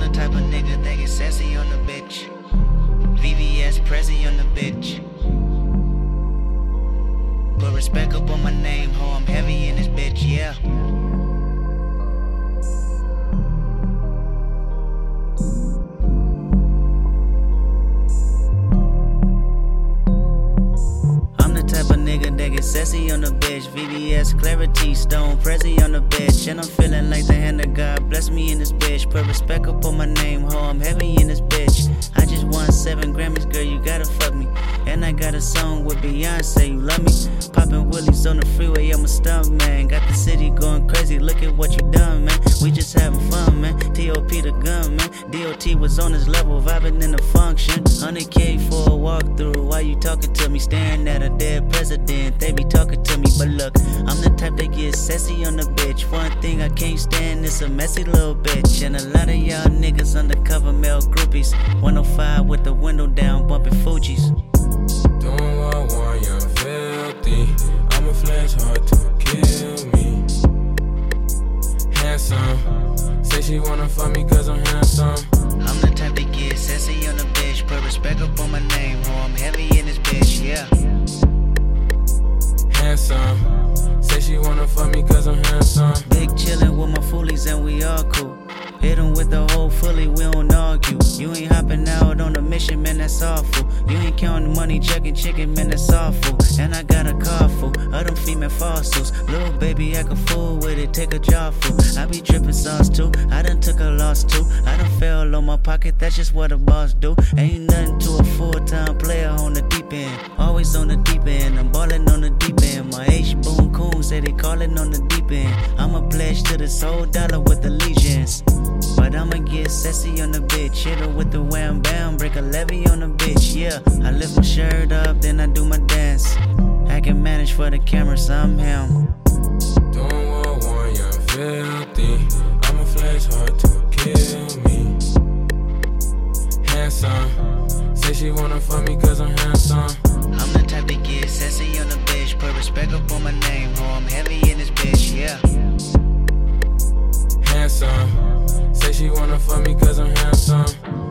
the type of nigga that get sassy on the bitch. VVS Prezi on the bitch. Put respect up on my name, ho, I'm heavy in this bitch, yeah. I'm the type of nigga that get sassy on the bitch. VVS, Clarity, Stone, Prezi on the bitch. And I'm feeling like the hand of God bless me in this bitch. Put respect up on my name, ho, I'm heavy in this bitch. I just won 7 Grammys, girl, you gotta fuck me. And I got a song with Beyonce, you love me? Poppin' willies on the freeway, I'm a stunt man. Got the city going crazy, look at what you done, man. We just having fun, man. T.O.P. the gun, man. D.O.T. was on his level, vibing in the function. 100K for a walkthrough, why you talking to me? Staring at a dead president, they be talking to me. But look, I'm the type that gets sassy on the bitch. One thing I can't stand is a messy little bitch. And a lot of y'all niggas undercover male groupies. 105 with the window down, bumping Fugees. Doing what I want, young filthy. I'm a flash hard to kill me. Handsome, say she wanna fuck me cause I'm handsome. I'm the type that get sassy on the bitch. Put respect up on my name, ho, I'm heavy in this bitch, yeah. Handsome, say she wanna fuck me cause I'm handsome. Big chillin' with my foolies and we all cool. Hit 'em with the whole fully, we don't argue. You ain't hopping out on a mission, man, that's awful. You ain't counting money, checking chicken, man, that's awful. And I got a car full of them female fossils. Little baby, act a fool with it, take a jaw full. I be drippin' sauce too, I done took a loss too. I done fell on my pocket, that's just what a boss do. Ain't nothing to a full-time player on the deep end. Always on the deep end, I'm ballin' on the deep end. My H-Boom Coon say they callin' on the deep end. I'm a pledge to this whole dollar with allegiance. But I'ma get sassy on the bitch. Hit her with the wham bam, break a levy on the bitch, yeah. I lift my shirt up, then I do my dance. I can manage for the camera, so I'm him. Doing what I want, young filthy. I'm a flash hard to kill me. Handsome, say she wanna fuck me cause I'm handsome. I'm the type that get sassy on the bitch. Put respect up on my name, ho, I'm heavy in this bitch, yeah. Handsome, say she wanna fuck me cause I'm handsome.